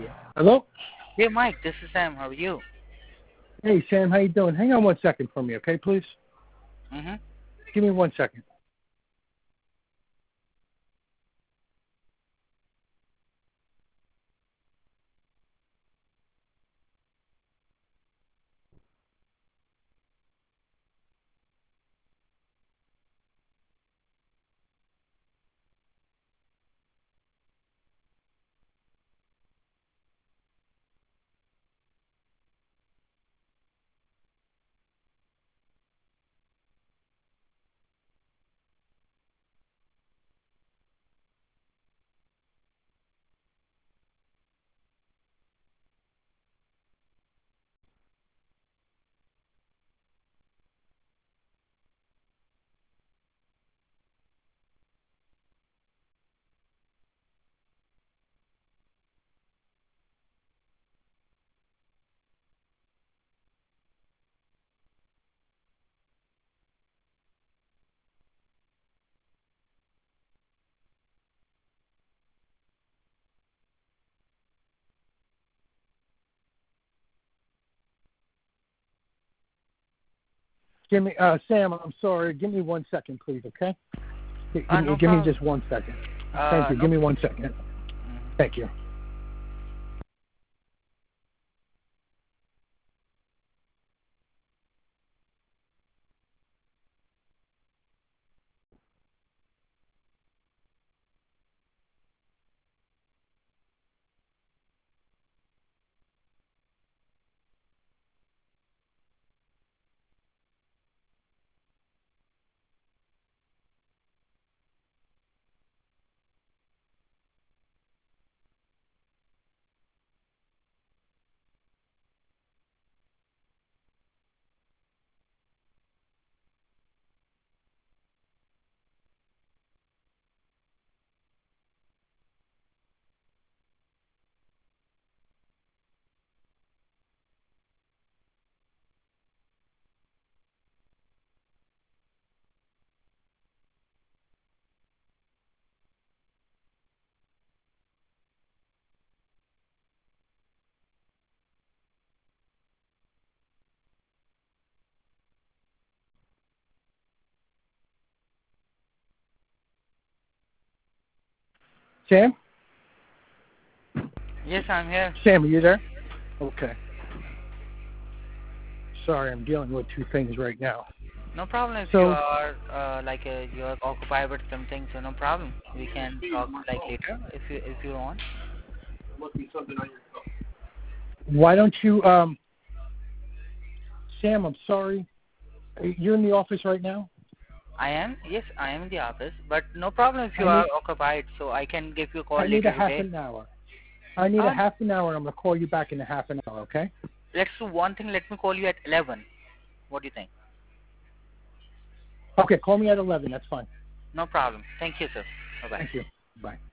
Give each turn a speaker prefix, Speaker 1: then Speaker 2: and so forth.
Speaker 1: Hello?
Speaker 2: Hey, Mike, this is Sam. How are you?
Speaker 1: Hey, Sam, how you doing? Hang on 1 second for me, okay, please?
Speaker 2: Mm-hmm.
Speaker 1: Give me 1 second. Sam, I'm sorry. Give me 1 second, please, okay? Give me just 1 second. Thank you. Give me 1 second. Thank you. Sam?
Speaker 2: Yes, I'm here.
Speaker 1: Sam, are you there? Okay. Sorry, I'm dealing with two things right now.
Speaker 2: No problem if you are you are occupied with something, so no problem. We can talk later if you want.
Speaker 1: Why don't you, Sam, I'm sorry. You're in the office right now?
Speaker 2: I am? Yes, I am in the office, but no problem if you are occupied, so I can give you a call later today.
Speaker 1: I need a half an hour. I need a half an hour, and I'm going to call you back in a half an hour, okay?
Speaker 2: Let's do one thing. Let me call you at 11. What do you think?
Speaker 1: Okay, call me at 11. That's fine.
Speaker 2: No problem. Thank you, sir. Bye-bye.
Speaker 1: Thank you. Bye.